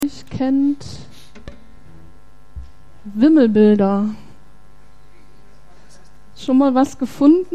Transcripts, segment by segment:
Kennt Wimmelbilder. Schon mal was gefunden?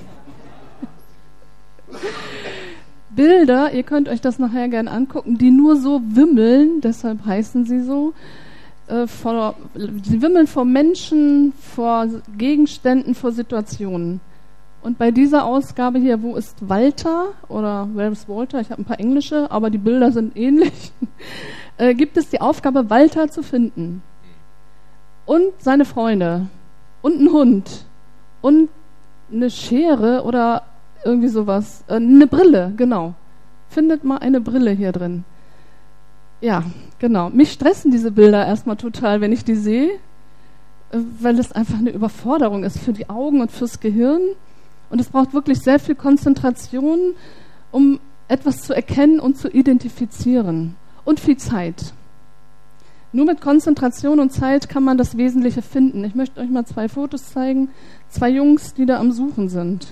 Bilder, ihr könnt euch das nachher gerne angucken, die nur so wimmeln, deshalb heißen sie so. Sie wimmeln vor Menschen, vor Gegenständen, vor Situationen. Und bei dieser Ausgabe hier, wo ist Walter oder Where is Walter? Ich habe ein paar englische, aber die Bilder sind ähnlich. Gibt es die Aufgabe, Walter zu finden. Und seine Freunde. Und einen Hund. Und eine Schere oder irgendwie sowas. Eine Brille, genau. Findet mal eine Brille hier drin. Ja, genau. Mich stressen diese Bilder erstmal total, wenn ich die sehe, weil es einfach eine Überforderung ist für die Augen und fürs Gehirn. Und es braucht wirklich sehr viel Konzentration, um etwas zu erkennen und zu identifizieren. Und viel Zeit. Nur mit Konzentration und Zeit kann man das Wesentliche finden. Ich möchte euch mal 2 Fotos zeigen. 2 Jungs, die da am Suchen sind.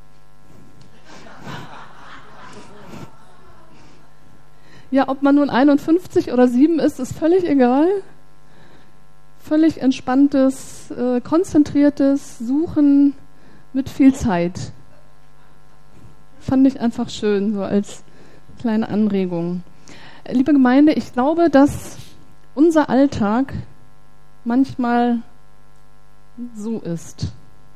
Ja, ob man nun 51 oder 7 ist völlig egal. Völlig entspanntes, konzentriertes Suchen mit viel Zeit. Fand ich einfach schön, so als kleine Anregung. Liebe Gemeinde, ich glaube, dass unser Alltag manchmal so ist.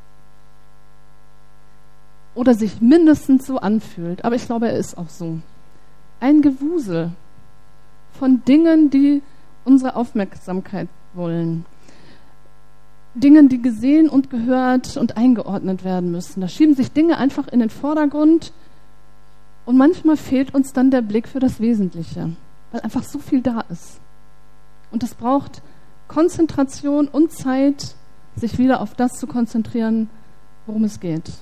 Oder sich mindestens so anfühlt. Aber ich glaube, er ist auch so. Ein Gewusel von Dingen, die unsere Aufmerksamkeit wollen. Dingen, die gesehen und gehört und eingeordnet werden müssen. Da schieben sich Dinge einfach in den Vordergrund und manchmal fehlt uns dann der Blick für das Wesentliche, weil einfach so viel da ist. Und es braucht Konzentration und Zeit, sich wieder auf das zu konzentrieren, worum es geht.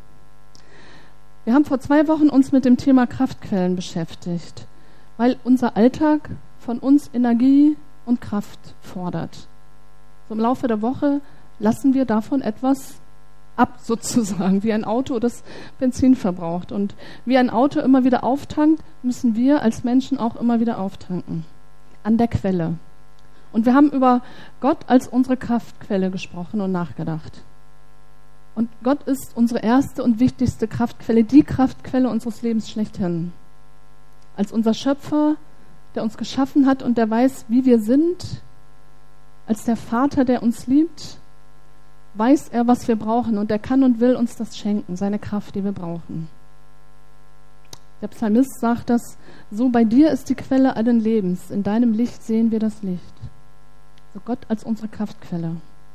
Wir haben vor 2 Wochen uns mit dem Thema Kraftquellen beschäftigt, weil unser Alltag von uns Energie und Kraft fordert. So im Laufe der Woche lassen wir davon etwas ab, sozusagen, wie ein Auto, das Benzin verbraucht. Und wie ein Auto immer wieder auftankt, müssen wir als Menschen auch immer wieder auftanken. An der Quelle. Und wir haben über Gott als unsere Kraftquelle gesprochen und nachgedacht. Und Gott ist unsere erste und wichtigste Kraftquelle, die Kraftquelle unseres Lebens schlechthin. Als unser Schöpfer, der uns geschaffen hat und der weiß, wie wir sind, als der Vater, der uns liebt, weiß er, was wir brauchen und er kann und will uns das schenken, seine Kraft, die wir brauchen. Der Psalmist sagt das, so bei dir ist die Quelle allen Lebens, in deinem Licht sehen wir das Licht. So Gott als unsere Kraftquelle.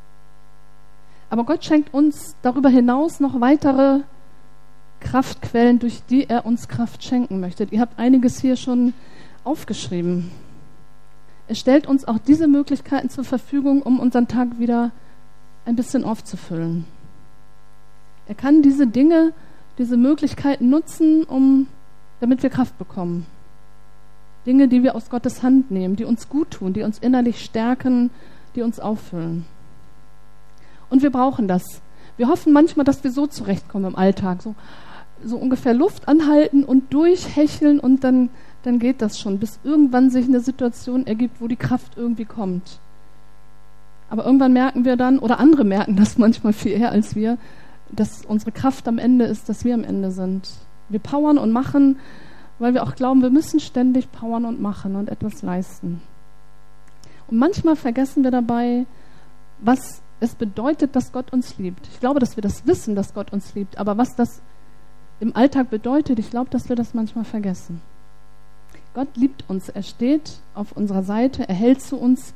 Aber Gott schenkt uns darüber hinaus noch weitere Kraftquellen, durch die er uns Kraft schenken möchte. Ihr habt einiges hier schon aufgeschrieben. Er stellt uns auch diese Möglichkeiten zur Verfügung, um unseren Tag wieder ein bisschen aufzufüllen. Er kann diese Dinge, diese Möglichkeiten nutzen, damit wir Kraft bekommen. Dinge, die wir aus Gottes Hand nehmen, die uns gut tun, die uns innerlich stärken, die uns auffüllen. Und wir brauchen das. Wir hoffen manchmal, dass wir so zurechtkommen im Alltag, so ungefähr Luft anhalten und durchhecheln und dann geht das schon, bis irgendwann sich eine Situation ergibt, wo die Kraft irgendwie kommt. Aber irgendwann merken wir dann, oder andere merken das manchmal viel eher als wir, dass unsere Kraft am Ende ist, dass wir am Ende sind. Wir powern und machen, weil wir auch glauben, wir müssen ständig powern und machen und etwas leisten. Und manchmal vergessen wir dabei, was es bedeutet, dass Gott uns liebt. Ich glaube, dass wir das wissen, dass Gott uns liebt, aber was das im Alltag bedeutet, ich glaube, dass wir das manchmal vergessen. Gott liebt uns, er steht auf unserer Seite, er hält zu uns,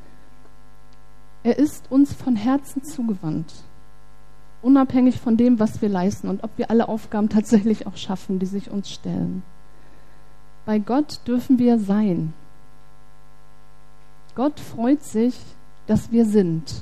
er ist uns von Herzen zugewandt, unabhängig von dem, was wir leisten und ob wir alle Aufgaben tatsächlich auch schaffen, die sich uns stellen. Bei Gott dürfen wir sein. Gott freut sich, dass wir sind.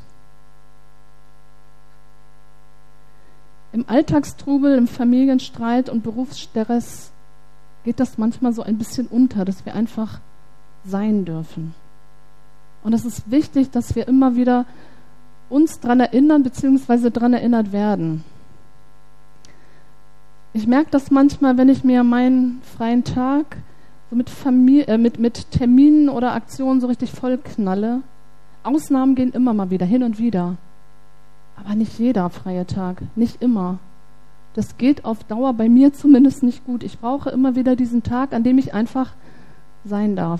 Im Alltagstrubel, im Familienstreit und Berufsstress geht das manchmal so ein bisschen unter, dass wir einfach sein dürfen. Und es ist wichtig, dass wir immer wieder uns daran erinnern, beziehungsweise daran erinnert werden. Ich merke das manchmal, wenn ich mir meinen freien Tag so mit Familie, mit Terminen oder Aktionen so richtig vollknalle. Ausnahmen gehen immer mal wieder, hin und wieder. Aber nicht jeder freie Tag, nicht immer. Das geht auf Dauer bei mir zumindest nicht gut. Ich brauche immer wieder diesen Tag, an dem ich einfach sein darf.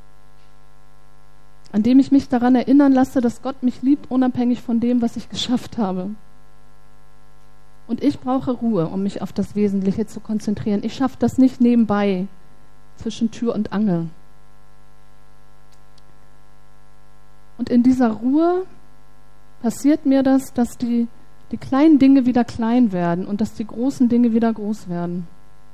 An dem ich mich daran erinnern lasse, dass Gott mich liebt, unabhängig von dem, was ich geschafft habe. Und ich brauche Ruhe, um mich auf das Wesentliche zu konzentrieren. Ich schaffe das nicht nebenbei, zwischen Tür und Angel. Und in dieser Ruhe passiert mir das, dass die kleinen Dinge wieder klein werden und dass die großen Dinge wieder groß werden.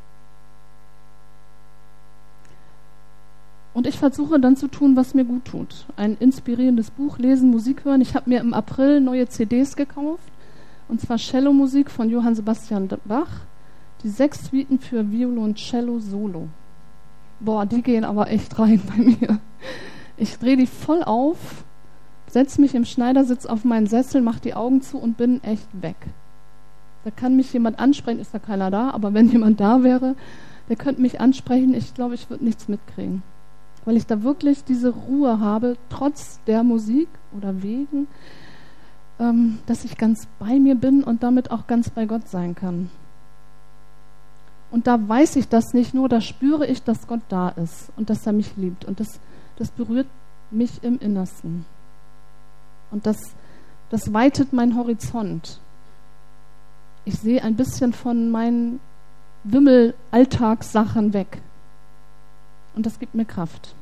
Und ich versuche dann zu tun, was mir gut tut. Ein inspirierendes Buch lesen, Musik hören. Ich habe mir im April neue CDs gekauft, und zwar Cello-Musik von Johann Sebastian Bach, die 6 Suiten für Violoncello Solo. Boah, die gehen aber echt rein bei mir. Ich drehe die voll auf, setze mich im Schneidersitz auf meinen Sessel, mache die Augen zu und bin echt weg. Da kann mich jemand ansprechen, ist da keiner da, aber wenn jemand da wäre, der könnte mich ansprechen. Ich glaube, ich würde nichts mitkriegen. Weil ich da wirklich diese Ruhe habe, trotz der Musik oder wegen, dass ich ganz bei mir bin und damit auch ganz bei Gott sein kann. Und da weiß ich das nicht nur, da spüre ich, dass Gott da ist und dass er mich liebt. Und das berührt mich im Innersten. Und das weitet meinen Horizont. Ich sehe ein bisschen von meinen Wimmel-Alltagssachen weg. Und das gibt mir Kraft.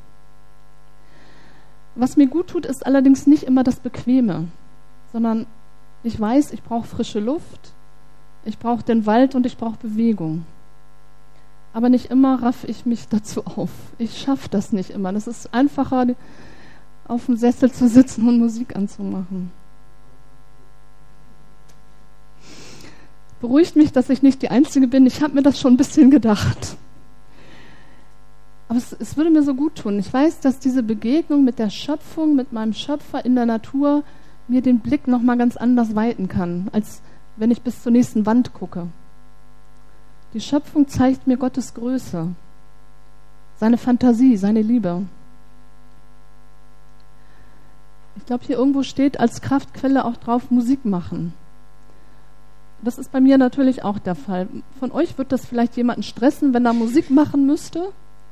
Was mir gut tut, ist allerdings nicht immer das Bequeme, sondern ich weiß, ich brauche frische Luft, ich brauche den Wald und ich brauche Bewegung. Aber nicht immer raff ich mich dazu auf. Ich schaffe das nicht immer. Das ist einfacher, auf dem Sessel zu sitzen und Musik anzumachen. Beruhigt mich, dass ich nicht die Einzige bin. Ich habe mir das schon ein bisschen gedacht. Aber es würde mir so gut tun. Ich weiß, dass diese Begegnung mit der Schöpfung, mit meinem Schöpfer in der Natur, mir den Blick nochmal ganz anders weiten kann, als wenn ich bis zur nächsten Wand gucke. Die Schöpfung zeigt mir Gottes Größe, seine Fantasie, seine Liebe. Ich glaube, hier irgendwo steht als Kraftquelle auch drauf, Musik machen. Das ist bei mir natürlich auch der Fall. Von euch wird das vielleicht jemanden stressen, wenn er Musik machen müsste.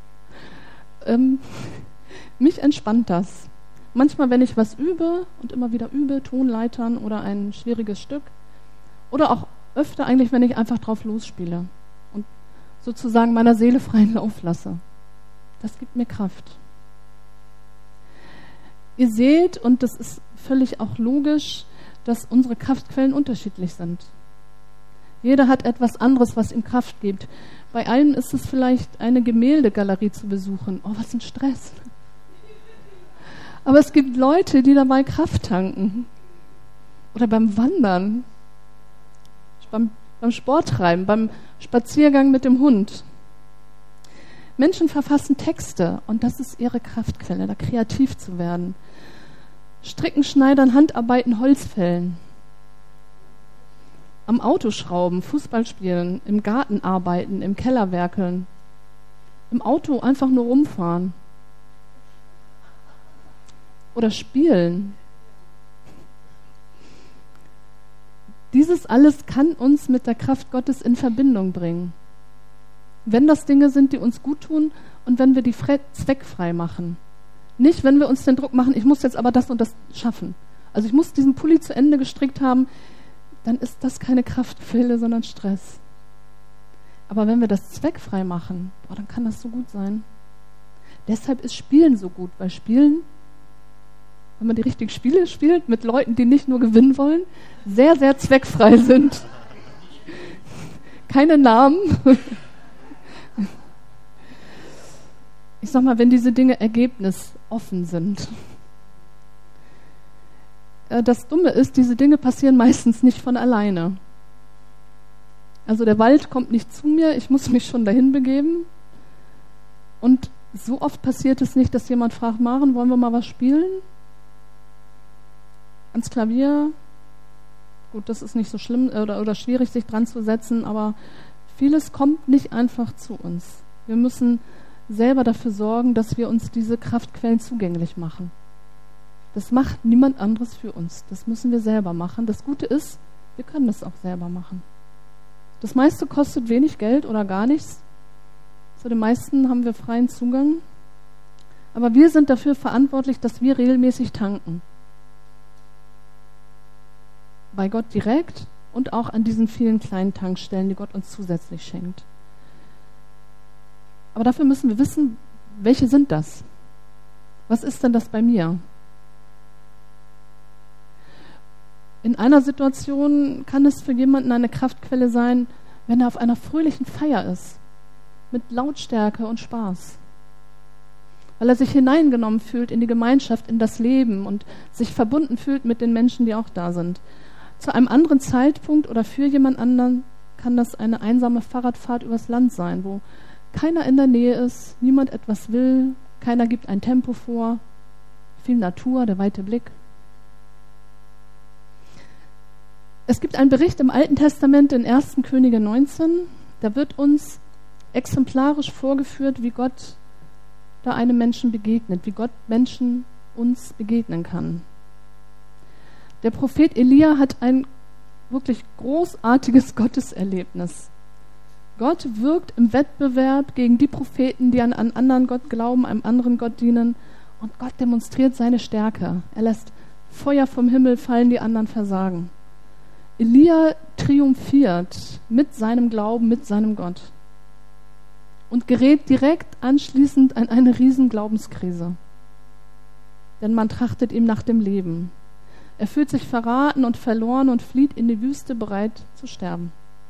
Mich entspannt das. Manchmal, wenn ich was übe und immer wieder übe, Tonleitern oder ein schwieriges Stück, oder auch öfter eigentlich, wenn ich einfach drauf losspiele und sozusagen meiner Seele freien Lauf lasse. Das gibt mir Kraft. Ihr seht, und das ist völlig auch logisch, dass unsere Kraftquellen unterschiedlich sind. Jeder hat etwas anderes, was ihm Kraft gibt. Bei allen ist es vielleicht eine Gemäldegalerie zu besuchen. Oh, was ein Stress. Aber es gibt Leute, die dabei Kraft tanken. Oder beim Wandern, beim Sporttreiben, beim Spaziergang mit dem Hund. Menschen verfassen Texte und das ist ihre Kraftquelle, da kreativ zu werden. Stricken, Schneidern, Handarbeiten, Holzfällen. Am Auto schrauben, Fußball spielen, im Garten arbeiten, im Keller werkeln. Im Auto einfach nur rumfahren. Oder spielen. Dieses alles kann uns mit der Kraft Gottes in Verbindung bringen. Wenn das Dinge sind, die uns gut tun und wenn wir die zweckfrei machen. Nicht, wenn wir uns den Druck machen, ich muss jetzt aber das und das schaffen. Also ich muss diesen Pulli zu Ende gestrickt haben, dann ist das keine Kraftquelle, sondern Stress. Aber wenn wir das zweckfrei machen, dann kann das so gut sein. Deshalb ist Spielen so gut, weil Spielen, wenn man die richtigen Spiele spielt, mit Leuten, die nicht nur gewinnen wollen, sehr, sehr zweckfrei sind. Keine Namen. Ich sag mal, wenn diese Dinge ergebnisoffen sind. Das Dumme ist, diese Dinge passieren meistens nicht von alleine. Also der Wald kommt nicht zu mir, ich muss mich schon dahin begeben. Und so oft passiert es nicht, dass jemand fragt, Maren, wollen wir mal was spielen? Ans Klavier. Gut, das ist nicht so schlimm oder schwierig, sich dran zu setzen, aber vieles kommt nicht einfach zu uns. Wir müssen selber dafür sorgen, dass wir uns diese Kraftquellen zugänglich machen. Das macht niemand anderes für uns. Das müssen wir selber machen. Das Gute ist, wir können das auch selber machen. Das meiste kostet wenig Geld oder gar nichts. Zu den meisten haben wir freien Zugang. Aber wir sind dafür verantwortlich, dass wir regelmäßig tanken. Bei Gott direkt und auch an diesen vielen kleinen Tankstellen, die Gott uns zusätzlich schenkt. Aber dafür müssen wir wissen, welche sind das? Was ist denn das bei mir? In einer Situation kann es für jemanden eine Kraftquelle sein, wenn er auf einer fröhlichen Feier ist, mit Lautstärke und Spaß. Weil er sich hineingenommen fühlt in die Gemeinschaft, in das Leben und sich verbunden fühlt mit den Menschen, die auch da sind. Zu einem anderen Zeitpunkt oder für jemand anderen kann das eine einsame Fahrradfahrt übers Land sein, wo keiner in der Nähe ist, niemand etwas will, keiner gibt ein Tempo vor, viel Natur, der weite Blick. Es gibt einen Bericht im Alten Testament in 1. Könige 19, da wird uns exemplarisch vorgeführt, wie Gott da einem Menschen begegnet, wie Gott Menschen uns begegnen kann. Der Prophet Elia hat ein wirklich großartiges Gotteserlebnis. Gott wirkt im Wettbewerb gegen die Propheten, die an einen anderen Gott glauben, einem anderen Gott dienen, und Gott demonstriert seine Stärke. Er lässt Feuer vom Himmel fallen, die anderen versagen. Elia triumphiert mit seinem Glauben, mit seinem Gott und gerät direkt anschließend an eine riesen Glaubenskrise. Denn man trachtet ihm nach dem Leben. Er fühlt sich verraten und verloren und flieht in die Wüste, bereit zu sterben.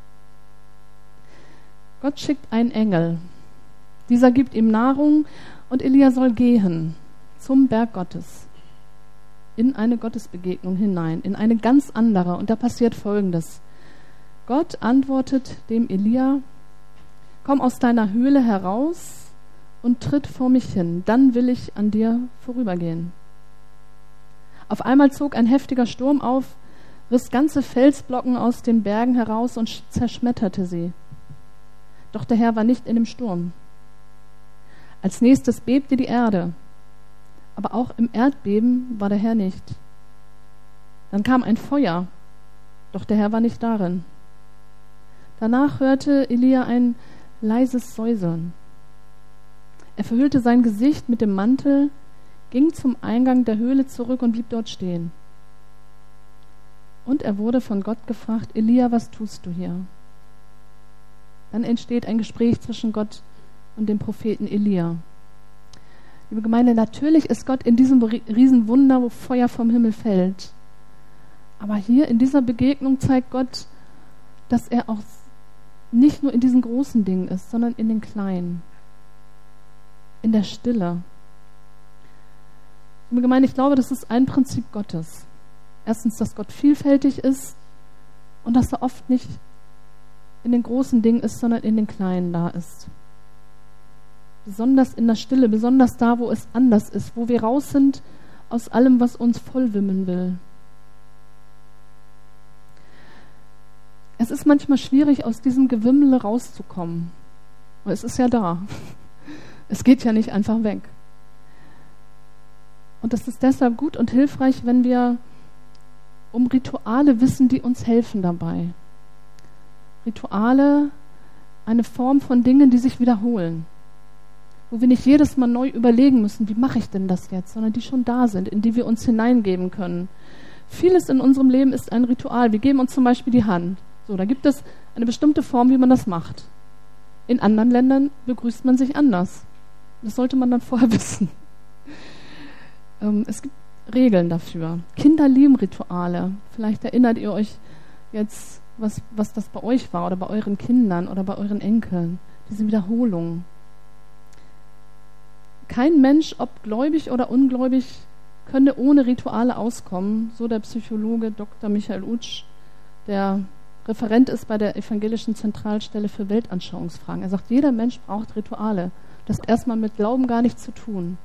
Gott schickt einen Engel. Dieser gibt ihm Nahrung und Elia soll gehen zum Berg Gottes. In eine Gottesbegegnung hinein, in eine ganz andere. Und da passiert Folgendes. Gott antwortet dem Elia: Komm aus deiner Höhle heraus und tritt vor mich hin, dann will ich an dir vorübergehen. Auf einmal zog ein heftiger Sturm auf, riss ganze Felsblocken aus den Bergen heraus und zerschmetterte sie. Doch der Herr war nicht in dem Sturm. Als nächstes bebte die Erde. Aber auch im Erdbeben war der Herr nicht. Dann kam ein Feuer, doch der Herr war nicht darin. Danach hörte Elia ein leises Säuseln. Er verhüllte sein Gesicht mit dem Mantel, ging zum Eingang der Höhle zurück und blieb dort stehen. Und er wurde von Gott gefragt: Elia, was tust du hier? Dann entsteht ein Gespräch zwischen Gott und dem Propheten Elia. Liebe Gemeinde, natürlich ist Gott in diesem Riesenwunder, wo Feuer vom Himmel fällt. Aber hier in dieser Begegnung zeigt Gott, dass er auch nicht nur in diesen großen Dingen ist, sondern in den kleinen, in der Stille. Liebe Gemeinde, ich glaube, das ist ein Prinzip Gottes. Erstens, dass Gott vielfältig ist und dass er oft nicht in den großen Dingen ist, sondern in den kleinen da ist. Besonders in der Stille, besonders da, wo es anders ist, wo wir raus sind aus allem, was uns vollwimmeln will. Es ist manchmal schwierig, aus diesem Gewimmel rauszukommen. Aber es ist ja da. Es geht ja nicht einfach weg. Und das ist deshalb gut und hilfreich, wenn wir um Rituale wissen, die uns helfen dabei. Rituale, eine Form von Dingen, die sich wiederholen. Wo wir nicht jedes Mal neu überlegen müssen, wie mache ich denn das jetzt, sondern die schon da sind, in die wir uns hineingeben können. Vieles in unserem Leben ist ein Ritual. Wir geben uns zum Beispiel die Hand. So, da gibt es eine bestimmte Form, wie man das macht. In anderen Ländern begrüßt man sich anders. Das sollte man dann vorher wissen. Es gibt Regeln dafür. Kinder lieben Rituale. Vielleicht erinnert ihr euch jetzt, was das bei euch war oder bei euren Kindern oder bei euren Enkeln. Diese Wiederholung. Kein Mensch, ob gläubig oder ungläubig, könne ohne Rituale auskommen, so der Psychologe Dr. Michael Utsch, der Referent ist bei der Evangelischen Zentralstelle für Weltanschauungsfragen. Er sagt, jeder Mensch braucht Rituale. Das hat erstmal mit Glauben gar nichts zu tun.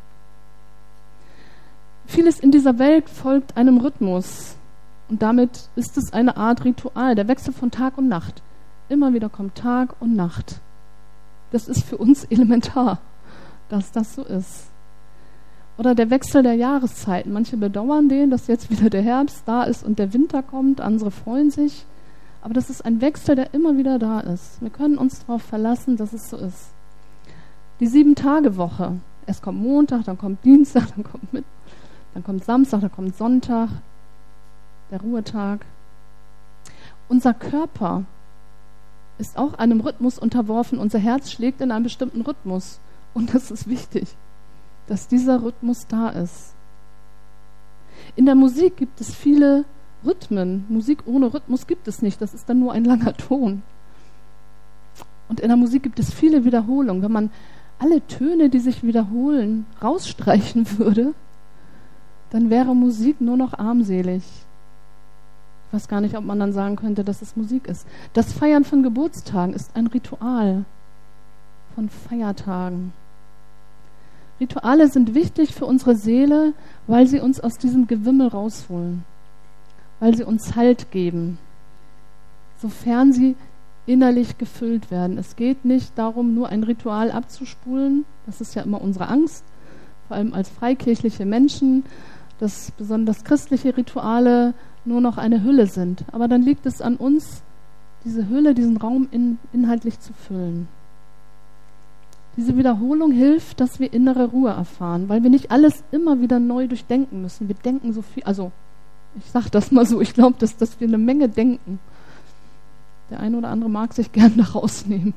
Vieles in dieser Welt folgt einem Rhythmus und damit ist es eine Art Ritual, der Wechsel von Tag und Nacht. Immer wieder kommt Tag und Nacht. Das ist für uns elementar. dass das so ist. Oder der Wechsel der Jahreszeiten. Manche bedauern den, dass jetzt wieder der Herbst da ist und der Winter kommt. Andere freuen sich. Aber das ist ein Wechsel, der immer wieder da ist. Wir können uns darauf verlassen, dass es so ist. Die 7-Tage-Woche. Es kommt Montag, dann kommt Dienstag, dann kommt Samstag, dann kommt Sonntag, der Ruhetag. Unser Körper ist auch einem Rhythmus unterworfen. Unser Herz schlägt in einem bestimmten Rhythmus. Und das ist wichtig, dass dieser Rhythmus da ist. In der Musik gibt es viele Rhythmen. Musik ohne Rhythmus gibt es nicht. Das ist dann nur ein langer Ton. Und in der Musik gibt es viele Wiederholungen. Wenn man alle Töne, die sich wiederholen, rausstreichen würde, dann wäre Musik nur noch armselig. Ich weiß gar nicht, ob man dann sagen könnte, dass es Musik ist. Das Feiern von Geburtstagen ist ein Ritual von Feiertagen. Rituale sind wichtig für unsere Seele, weil sie uns aus diesem Gewimmel rausholen, weil sie uns Halt geben, sofern sie innerlich gefüllt werden. Es geht nicht darum, nur ein Ritual abzuspulen. Das ist ja immer unsere Angst, vor allem als freikirchliche Menschen, dass besonders christliche Rituale nur noch eine Hülle sind. Aber dann liegt es an uns, diese Hülle, diesen Raum inhaltlich zu füllen. Diese Wiederholung hilft, dass wir innere Ruhe erfahren, weil wir nicht alles immer wieder neu durchdenken müssen. Wir denken so viel, also ich sage das mal so, ich glaube, dass wir eine Menge denken. Der eine oder andere mag sich gern da rausnehmen.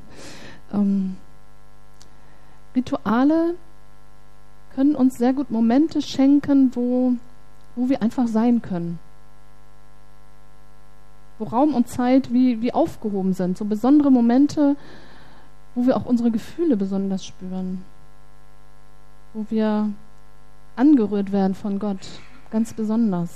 Rituale können uns sehr gut Momente schenken, wo wir einfach sein können. Wo Raum und Zeit wie aufgehoben sind. So besondere Momente, wo wir auch unsere Gefühle besonders spüren. Wo wir angerührt werden von Gott, ganz besonders.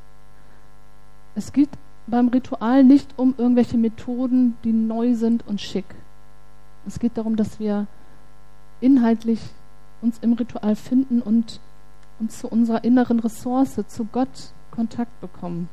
Es geht beim Ritual nicht um irgendwelche Methoden, die neu sind und schick. Es geht darum, dass wir inhaltlich uns im Ritual finden und zu unserer inneren Ressource, zu Gott Kontakt bekommen.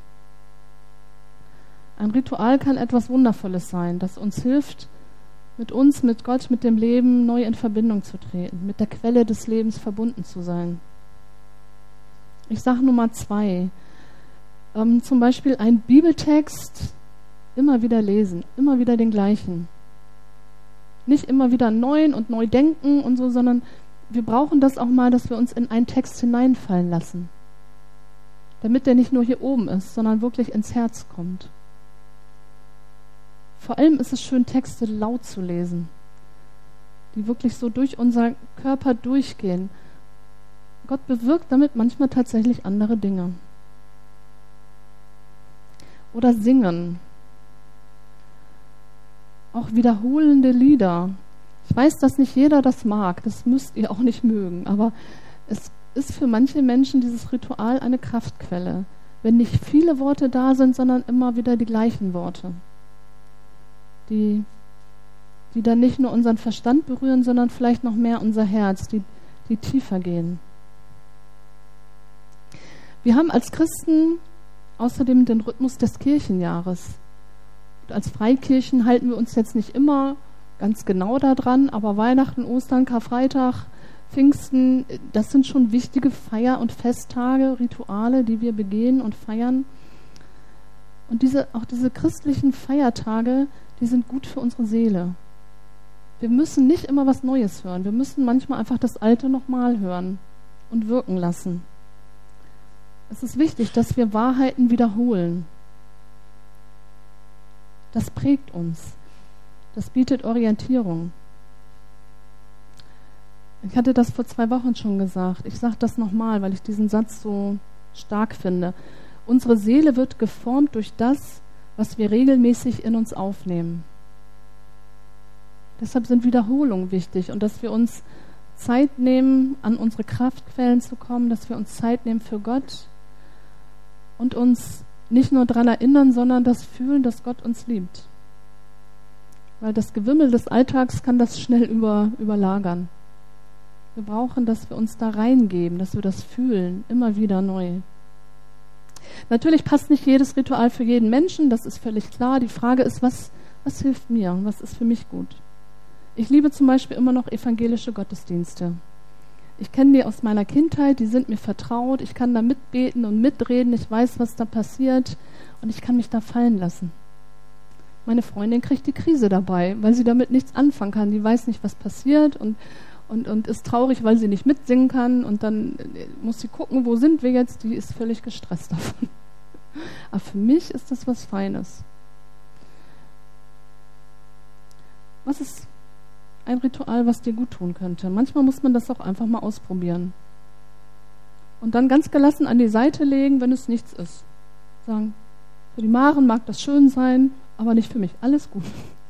Ein Ritual kann etwas Wundervolles sein, das uns hilft, mit uns, mit Gott, mit dem Leben neu in Verbindung zu treten, mit der Quelle des Lebens verbunden zu sein. Ich sage Nummer 2. Zum Beispiel ein Bibeltext immer wieder lesen, immer wieder den gleichen. Nicht immer wieder neu und neu denken und so, sondern wir brauchen das auch mal, dass wir uns in einen Text hineinfallen lassen. Damit der nicht nur hier oben ist, sondern wirklich ins Herz kommt. Vor allem ist es schön, Texte laut zu lesen, die wirklich so durch unseren Körper durchgehen. Gott bewirkt damit manchmal tatsächlich andere Dinge. Oder singen. Auch wiederholende Lieder. Ich weiß, dass nicht jeder das mag, das müsst ihr auch nicht mögen, aber es ist für manche Menschen dieses Ritual eine Kraftquelle, wenn nicht viele Worte da sind, sondern immer wieder die gleichen Worte, die dann nicht nur unseren Verstand berühren, sondern vielleicht noch mehr unser Herz, die tiefer gehen. Wir haben als Christen außerdem den Rhythmus des Kirchenjahres. Und als Freikirchen halten wir uns jetzt nicht immer ganz genau daran, aber Weihnachten, Ostern, Karfreitag, Pfingsten, das sind schon wichtige Feier- und Festtage, Rituale, die wir begehen und feiern. Und auch diese christlichen Feiertage, die sind gut für unsere Seele. Wir müssen nicht immer was Neues hören. Wir müssen manchmal einfach das Alte nochmal hören und wirken lassen. Es ist wichtig, dass wir Wahrheiten wiederholen. Das prägt uns. Das bietet Orientierung. Ich hatte das vor 2 Wochen schon gesagt. Ich sage das nochmal, weil ich diesen Satz so stark finde. Unsere Seele wird geformt durch das, was wir regelmäßig in uns aufnehmen. Deshalb sind Wiederholungen wichtig und dass wir uns Zeit nehmen, an unsere Kraftquellen zu kommen, dass wir uns Zeit nehmen für Gott und uns nicht nur daran erinnern, sondern das fühlen, dass Gott uns liebt. Weil das Gewimmel des Alltags kann das schnell überlagern. Wir brauchen, dass wir uns da reingeben, dass wir das fühlen, immer wieder neu. Natürlich passt nicht jedes Ritual für jeden Menschen, das ist völlig klar. Die Frage ist, was hilft mir? Was ist für mich gut? Ich liebe zum Beispiel immer noch evangelische Gottesdienste. Ich kenne die aus meiner Kindheit, die sind mir vertraut, ich kann da mitbeten und mitreden, ich weiß, was da passiert und ich kann mich da fallen lassen. Meine Freundin kriegt die Krise dabei, weil sie damit nichts anfangen kann. Die weiß nicht, was passiert und ist traurig, weil sie nicht mitsingen kann und dann muss sie gucken, wo sind wir jetzt, die ist völlig gestresst davon. Aber für mich ist das was Feines. Was ist ein Ritual, was dir gut tun könnte? Manchmal muss man das auch einfach mal ausprobieren. Und dann ganz gelassen an die Seite legen, wenn es nichts ist. Sagen, für die Maren mag das schön sein, aber nicht für mich. Alles gut.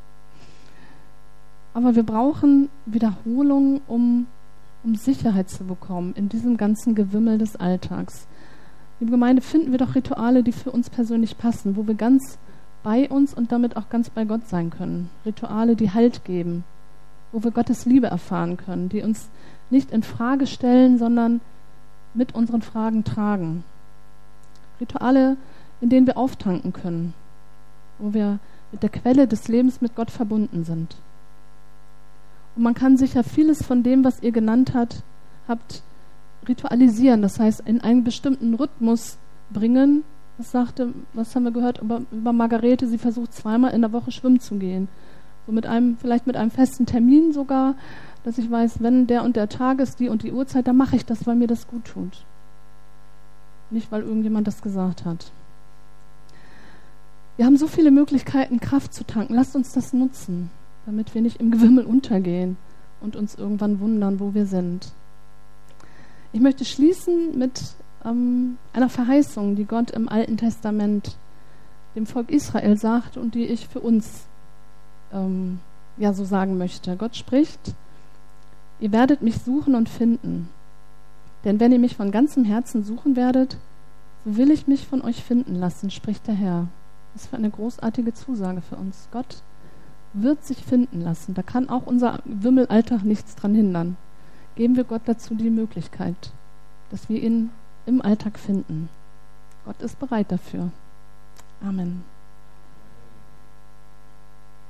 Aber wir brauchen Wiederholung, um Sicherheit zu bekommen in diesem ganzen Gewimmel des Alltags. Liebe Gemeinde, finden wir doch Rituale, die für uns persönlich passen, wo wir ganz bei uns und damit auch ganz bei Gott sein können. Rituale, die Halt geben, wo wir Gottes Liebe erfahren können, die uns nicht in Frage stellen, sondern mit unseren Fragen tragen. Rituale, in denen wir auftanken können, wo wir mit der Quelle des Lebens mit Gott verbunden sind. Und man kann sicher vieles von dem, was ihr genannt habt, ritualisieren, das heißt in einen bestimmten Rhythmus bringen. Was haben wir gehört über Margarete, sie versucht 2-mal in der Woche schwimmen zu gehen. So vielleicht mit einem festen Termin sogar, dass ich weiß, wenn der und der Tag ist, die und die Uhrzeit, dann mache ich das, weil mir das gut tut. Nicht, weil irgendjemand das gesagt hat. Wir haben so viele Möglichkeiten, Kraft zu tanken. Lasst uns das nutzen, damit wir nicht im Gewimmel untergehen und uns irgendwann wundern, wo wir sind. Ich möchte schließen mit einer Verheißung, die Gott im Alten Testament dem Volk Israel sagt und die ich für uns so sagen möchte. Gott spricht: Ihr werdet mich suchen und finden. Denn wenn ihr mich von ganzem Herzen suchen werdet, so will ich mich von euch finden lassen, spricht der Herr. Das ist für eine großartige Zusage für uns. Gott wird sich finden lassen. Da kann auch unser Wimmelalltag nichts dran hindern. Geben wir Gott dazu die Möglichkeit, dass wir ihn im Alltag finden. Gott ist bereit dafür. Amen.